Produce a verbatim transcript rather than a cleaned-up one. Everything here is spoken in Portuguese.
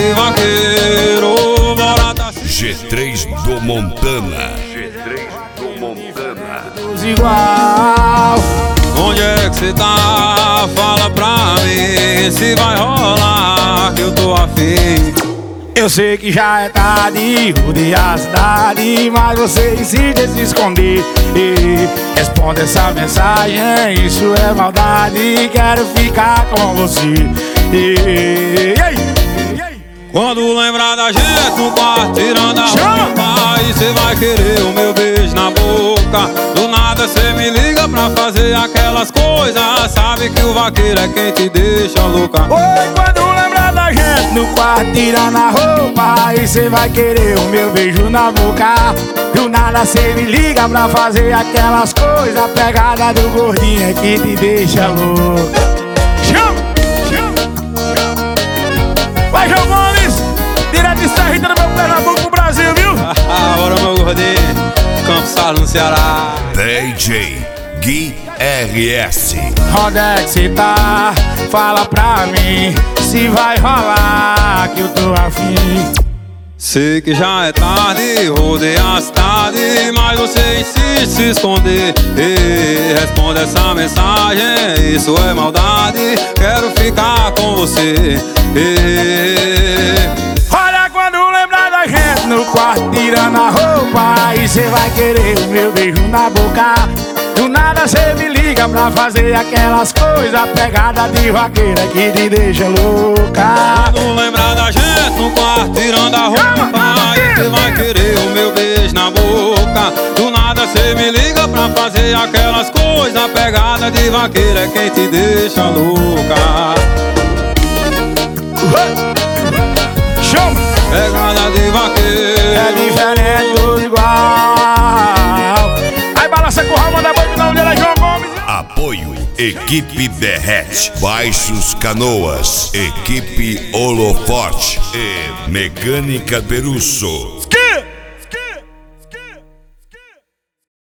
de vaqueiro, bora tá G três do Montana. G três do Montana. Igual. Onde é que cê tá? Fala pra mim se vai rolar, que eu tô afim. Eu sei que já é tarde, rodear a cidade, mas você insiste em se esconder. E responde essa mensagem, isso é maldade, quero ficar com você. E, e, e, Quando lembrar da gente no quarto, tirando a roupa, aí cê vai querer o meu beijo na boca. Do nada cê me liga pra fazer aquelas coisas, sabe que o vaqueiro é quem te deixa louca. Oi, quando lembrar da gente no quarto, tirando a roupa, aí cê vai querer o meu beijo na boca. Do nada cê me liga pra fazer aquelas coisas, a pegada do gordinho é que te deixa louca. Chama, chama. Vai, João Gomes, direto de Serrita do meu Pernambuco pro Brasil, viu? Bora, meu gordinho, Campos Salles no Ceará. D J Gui R S. Onde é que cê tá? Fala pra mim se vai rolar, que eu tô afim. Sei que já é tarde, rodei a cidade, mas você insiste em se esconder. Ei, responde essa mensagem, isso é maldade, quero ficar com você. Ei, Olha, quando lembrar da gente no quarto, tirando a roupa, aí cê vai querer o meu beijo na boca. Do nada cê me liga pra fazer aquelas coisas, pegada de vaqueira que te deixa louca. quando lembrar da gente no quarto, tirando a roupa, aí cê vai querer o meu beijo na boca. Do nada cê me liga pra fazer aquelas coisas, pegada de vaqueira é quem te deixa louca. Chama! Pegada de vaqueiro É diferente, tudo igual. Aí balança com o Ramon da Boi, o nome dele é João Gomes. Apoio Equipe Derrete, Baixos Canoas, Equipe Holoforte e Mecânica Perusso.